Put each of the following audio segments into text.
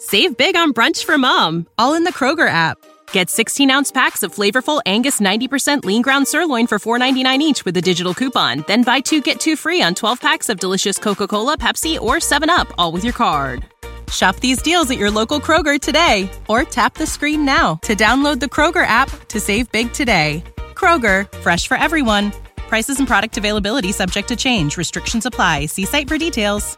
Save big on brunch for mom, all in the Kroger app. Get 16-ounce packs of flavorful Angus 90% lean ground sirloin for $4.99 each with a digital coupon. Then buy 2, get 2 free on 12 packs of delicious Coca-Cola, Pepsi, or 7-Up, all with your card. Shop these deals at your local Kroger today, or tap the screen now to download the Kroger app to save big today. Kroger, fresh for everyone. Prices and product availability subject to change. Restrictions apply. See site for details.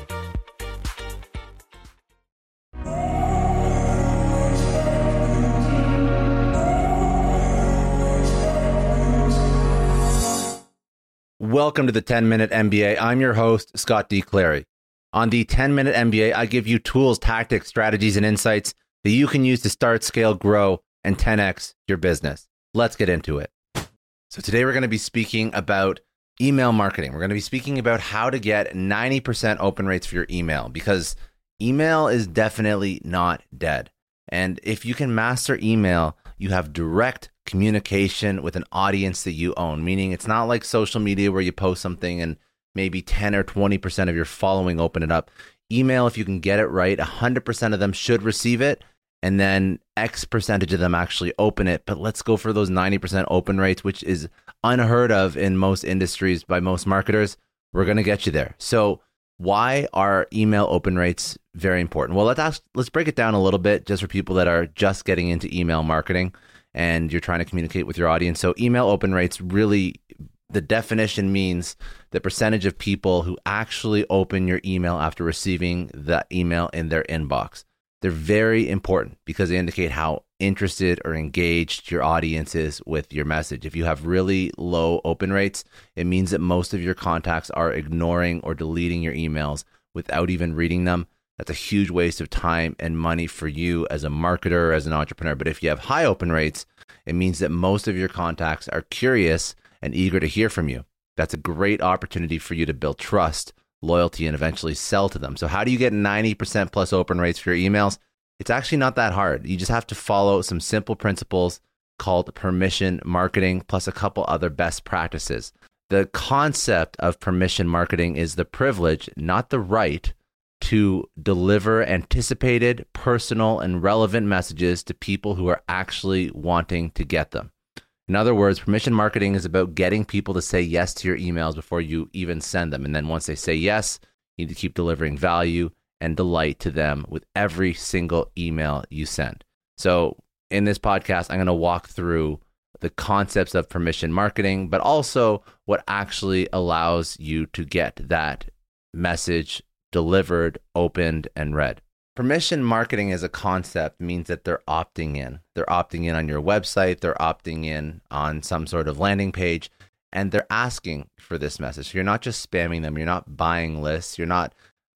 Welcome to the 10-Minute MBA. I'm your host, Scott D. Clary. On the 10-Minute MBA, I give you tools, tactics, strategies, and insights that you can use to start, scale, grow, and 10x your business. Let's get into it. So today we're going to be speaking about email marketing. We're going to be speaking about how to get 90% open rates for your email, because email is definitely not dead. And if you can master email, you have direct communication with an audience that you own, meaning it's not like social media where you post something and maybe 10 or 20% of your following open it up. Email, if you can get it right, 100% of them should receive it, and then X percentage of them actually open it. But let's go for those 90% open rates, which is unheard of in most industries by most marketers. We're going to get you there. So why are email open rates very important? Well, let's break it down a little bit just for people that are just getting into email marketing and you're trying to communicate with your audience. So email open rates, really, the definition means the percentage of people who actually open your email after receiving that email in their inbox. They're very important because they indicate how interested or engaged your audience is with your message. If you have really low open rates, it means that most of your contacts are ignoring or deleting your emails without even reading them. That's a huge waste of time and money for you as a marketer or as an entrepreneur. But if you have high open rates, it means that most of your contacts are curious and eager to hear from you. That's a great opportunity for you to build trust, loyalty, and eventually sell to them. So how do you get 90% plus open rates for your emails? It's actually not that hard. You just have to follow some simple principles called permission marketing, plus a couple other best practices. The concept of permission marketing is the privilege, not the right, to deliver anticipated, personal, and relevant messages to people who are actually wanting to get them. In other words, permission marketing is about getting people to say yes to your emails before you even send them. And then once they say yes, you need to keep delivering value and delight to them with every single email you send. So in this podcast, I'm going to walk through the concepts of permission marketing, but also what actually allows you to get that message delivered, opened, and read. Permission marketing as a concept means that they're opting in. They're opting in on your website. They're opting in on some sort of landing page, and they're asking for this message. So you're not just spamming them. You're not buying lists. You're not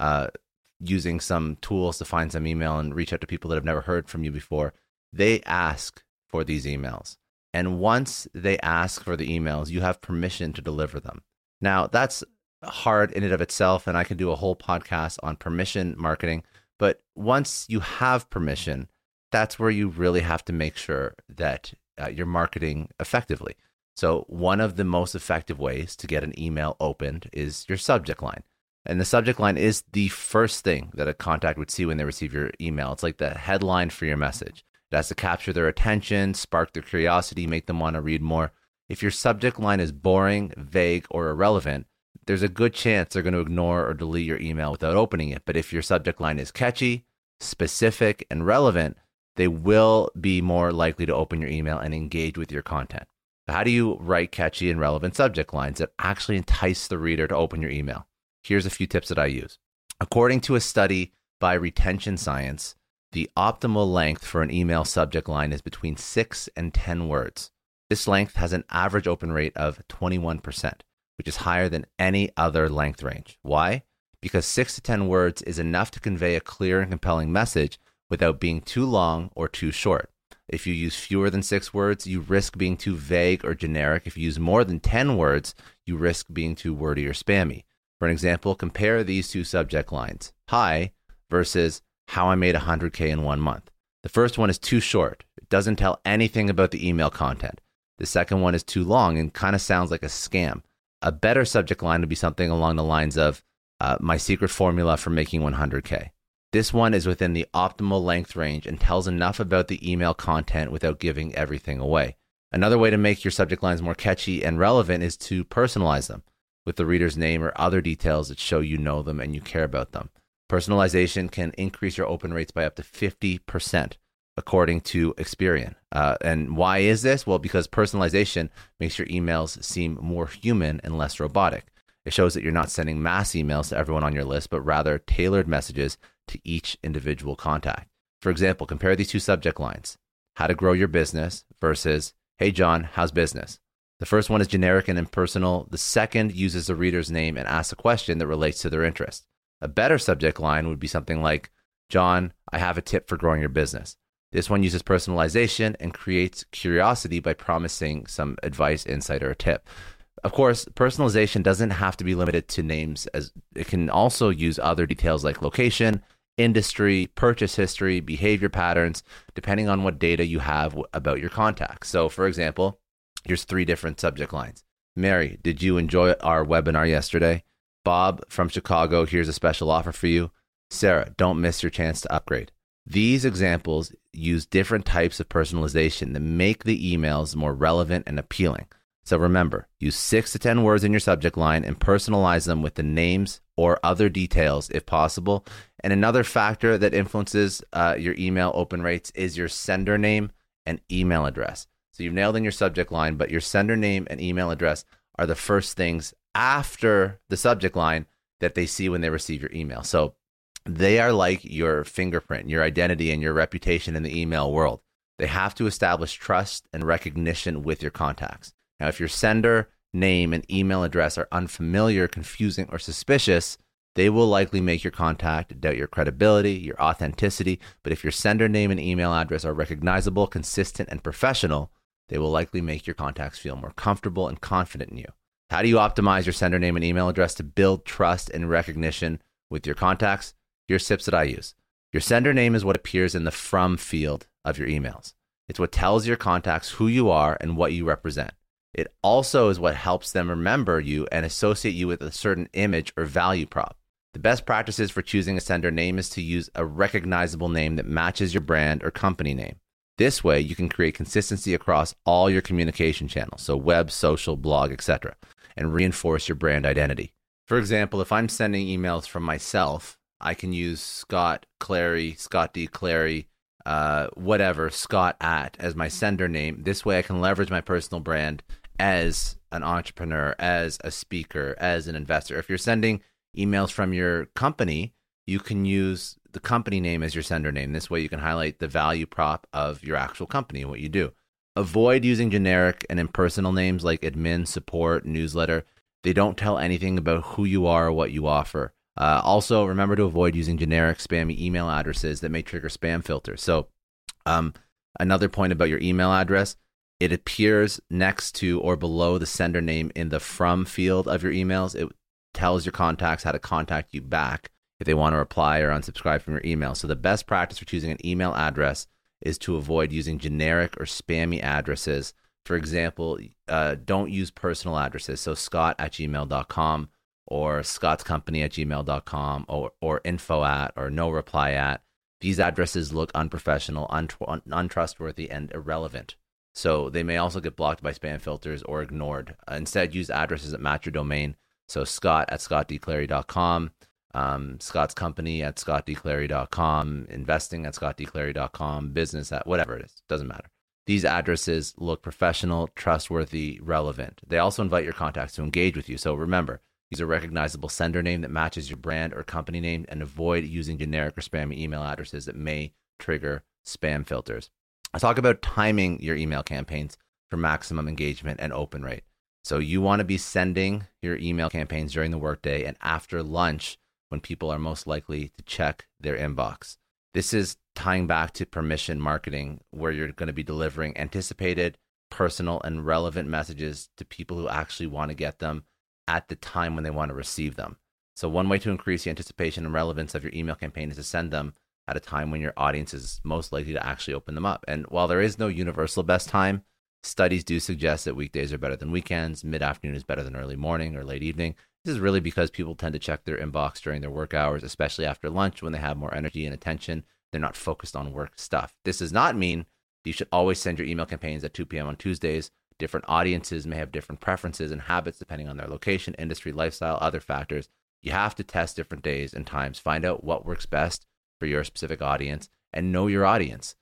using some tools to find some email and reach out to people that have never heard from you before. They ask for these emails. And once they ask for the emails, you have permission to deliver them. Now, that's hard in and of itself, and I can do a whole podcast on permission marketing. But once you have permission, that's where you really have to make sure that you're marketing effectively. So one of the most effective ways to get an email opened is your subject line. And the subject line is the first thing that a contact would see when they receive your email. It's like the headline for your message. It has to capture their attention, spark their curiosity, make them want to read more. If your subject line is boring, vague, or irrelevant, there's a good chance they're going to ignore or delete your email without opening it. But if your subject line is catchy, specific, and relevant, they will be more likely to open your email and engage with your content. So how do you write catchy and relevant subject lines that actually entice the reader to open your email? Here's a few tips that I use. According to a study by Retention Science, the optimal length for an email subject line is between 6 and 10 words. This length has an average open rate of 21%. Which is higher than any other length range. Why? Because 6 to 10 words is enough to convey a clear and compelling message without being too long or too short. If you use fewer than 6 words, you risk being too vague or generic. If you use more than 10 words, you risk being too wordy or spammy. For an example, compare these two subject lines. Hi versus how I made 100K in 1 month. The first one is too short. It doesn't tell anything about the email content. The second one is too long and kind of sounds like a scam. A better subject line would be something along the lines of my secret formula for making 100K. This one is within the optimal length range and tells enough about the email content without giving everything away. Another way to make your subject lines more catchy and relevant is to personalize them with the reader's name or other details that show you know them and you care about them. Personalization can increase your open rates by up to 50%, according to Experian. And why is this? Well, because personalization makes your emails seem more human and less robotic. It shows that you're not sending mass emails to everyone on your list, but rather tailored messages to each individual contact. For example, compare these two subject lines: how to grow your business versus, hey John, how's business? The first one is generic and impersonal. The second uses the reader's name and asks a question that relates to their interest. A better subject line would be something like, John, I have a tip for growing your business. This one uses personalization and creates curiosity by promising some advice, insight, or a tip. Of course, personalization doesn't have to be limited to names, as it can also use other details like location, industry, purchase history, behavior patterns, depending on what data you have about your contacts. So for example, here's 3 different subject lines. Mary, did you enjoy our webinar yesterday? Bob from Chicago, here's a special offer for you. Sarah, don't miss your chance to upgrade. These examples use different types of personalization that make the emails more relevant and appealing. So remember, use 6 to 10 words in your subject line and personalize them with the names or other details if possible. And another factor that influences your email open rates is your sender name and email address. So you've nailed in your subject line, but your sender name and email address are the first things after the subject line that they see when they receive your email. So they are like your fingerprint, your identity, and your reputation in the email world. They have to establish trust and recognition with your contacts. Now, if your sender name and email address are unfamiliar, confusing, or suspicious, they will likely make your contact doubt your credibility, your authenticity. But if your sender name and email address are recognizable, consistent, and professional, they will likely make your contacts feel more comfortable and confident in you. How do you optimize your sender name and email address to build trust and recognition with your contacts? Here's tips that I use. Your sender name is what appears in the from field of your emails. It's what tells your contacts who you are and what you represent. It also is what helps them remember you and associate you with a certain image or value prop. The best practices for choosing a sender name is to use a recognizable name that matches your brand or company name. This way, you can create consistency across all your communication channels, so web, social, blog, etc., and reinforce your brand identity. For example, if I'm sending emails from myself, I can use Scott Clary, Scott D. Clary, whatever, Scott at as my sender name. This way I can leverage my personal brand as an entrepreneur, as a speaker, as an investor. If you're sending emails from your company, you can use the company name as your sender name. This way you can highlight the value prop of your actual company and what you do. Avoid using generic and impersonal names like admin, support, newsletter. They don't tell anything about who you are or what you offer. Also, remember to avoid using generic spammy email addresses that may trigger spam filters. So another point about your email address, it appears next to or below the sender name in the from field of your emails. It tells your contacts how to contact you back if they want to reply or unsubscribe from your email. So the best practice for choosing an email address is to avoid using generic or spammy addresses. For example, don't use personal addresses. So scott@gmail.com or scottscompany@gmail.com or info@ or no reply at. These addresses look unprofessional, untrustworthy, and irrelevant. So they may also get blocked by spam filters or ignored. Instead, use addresses that match your domain. So scott@scottdclary.com, scottscompany@scottdclary.com, investing@scottdclary.com, business at whatever it is, doesn't matter. These addresses look professional, trustworthy, relevant. They also invite your contacts to engage with you. So remember, use a recognizable sender name that matches your brand or company name and avoid using generic or spammy email addresses that may trigger spam filters. I talk about timing your email campaigns for maximum engagement and open rate. So you want to be sending your email campaigns during the workday and after lunch when people are most likely to check their inbox. This is tying back to permission marketing, where you're going to be delivering anticipated, personal, and relevant messages to people who actually want to get them at the time when they want to receive them. So one way to increase the anticipation and relevance of your email campaign is to send them at a time when your audience is most likely to actually open them up. And while there is no universal best time, studies do suggest that weekdays are better than weekends, mid-afternoon is better than early morning or late evening. This is really because people tend to check their inbox during their work hours, especially after lunch when they have more energy and attention. They're not focused on work stuff. This does not mean you should always send your email campaigns at 2 p.m. on Tuesdays. Different audiences may have different preferences and habits depending on their location, industry, lifestyle, other factors. You have to test different days and times, find out what works best for your specific audience, and know your audience.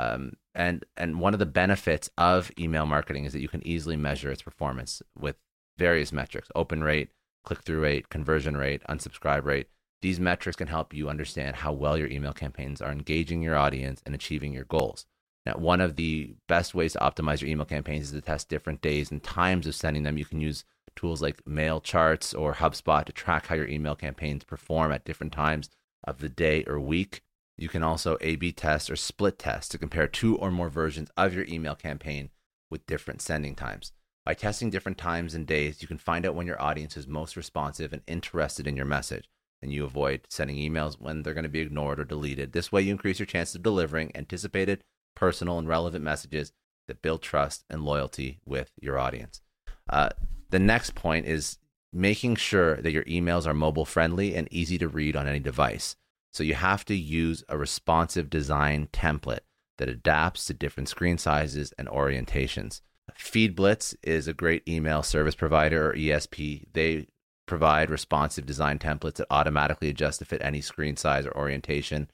And one of the benefits of email marketing is that you can easily measure its performance with various metrics: open rate, click-through rate, conversion rate, unsubscribe rate. These metrics can help you understand how well your email campaigns are engaging your audience and achieving your goals. Now, one of the best ways to optimize your email campaigns is to test different days and times of sending them. You can use tools like MailCharts or HubSpot to track how your email campaigns perform at different times of the day or week. You can also A/B test or split test to compare 2 or more versions of your email campaign with different sending times. By testing different times and days, you can find out when your audience is most responsive and interested in your message, and you avoid sending emails when they're going to be ignored or deleted. This way, you increase your chance of delivering anticipated, personal, and relevant messages that build trust and loyalty with your audience. The next point is making sure that your emails are mobile friendly and easy to read on any device. So you have to use a responsive design template that adapts to different screen sizes and orientations. FeedBlitz is a great email service provider, or ESP. They provide responsive design templates that automatically adjust to fit any screen size or orientation.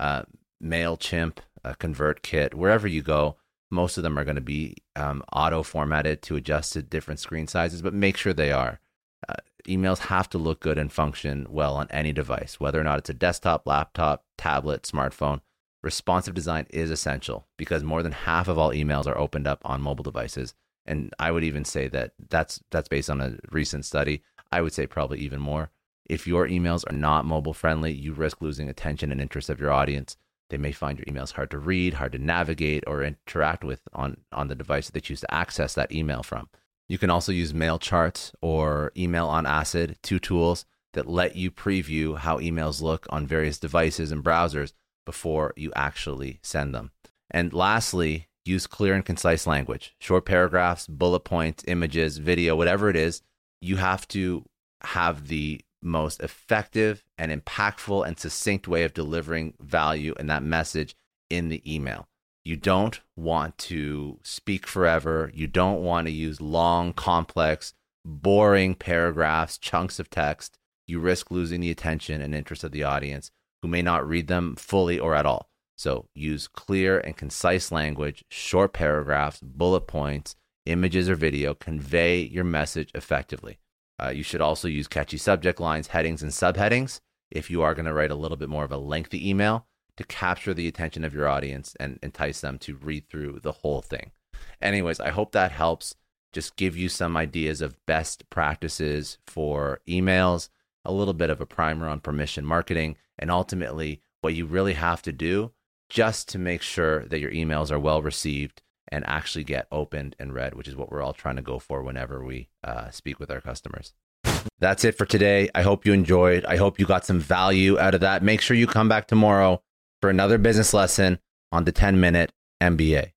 MailChimp, ConvertKit, wherever you go, most of them are going to be auto-formatted to adjust to different screen sizes, but make sure they are. Emails have to look good and function well on any device, whether or not it's a desktop, laptop, tablet, smartphone. Responsive design is essential because more than half of all emails are opened up on mobile devices. And I would even say that that's based on a recent study. I would say probably even more. If your emails are not mobile friendly, you risk losing attention and interest of your audience. They may find your emails hard to read, hard to navigate, or interact with on the device that they choose to access that email from. You can also use MailCharts or Email on Acid, 2 tools that let you preview how emails look on various devices and browsers before you actually send them. And lastly, use clear and concise language. Short paragraphs, bullet points, images, video, whatever it is, you have to have the most effective and impactful and succinct way of delivering value and that message in the email. You don't want to speak forever. You don't want to use long, complex, boring paragraphs, chunks of text. You risk losing the attention and interest of the audience, who may not read them fully or at all. So use clear and concise language, short paragraphs, bullet points, images or video. Convey your message effectively. You should also use catchy subject lines, headings, and subheadings if you are going to write a little bit more of a lengthy email to capture the attention of your audience and entice them to read through the whole thing. Anyways, I hope that helps just give you some ideas of best practices for emails, a little bit of a primer on permission marketing, and ultimately what you really have to do just to make sure that your emails are well received and actually get opened and read, which is what we're all trying to go for whenever we speak with our customers. That's it for today. I hope you enjoyed. I hope you got some value out of that. Make sure you come back tomorrow for another business lesson on the 10-Minute MBA.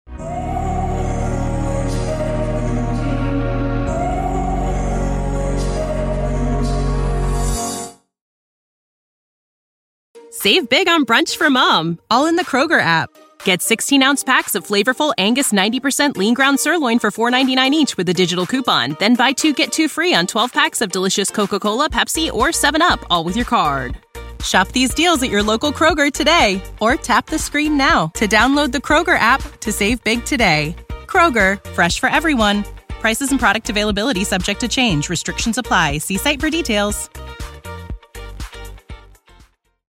Save big on brunch for mom, all in the Kroger app. Get 16-ounce packs of flavorful Angus 90% lean ground sirloin for $4.99 each with a digital coupon. Then buy 2, get 2 free on 12 packs of delicious Coca-Cola, Pepsi, or 7-Up, all with your card. Shop these deals at your local Kroger today, or tap the screen now to download the Kroger app to save big today. Kroger, fresh for everyone. Prices and product availability subject to change. Restrictions apply. See site for details.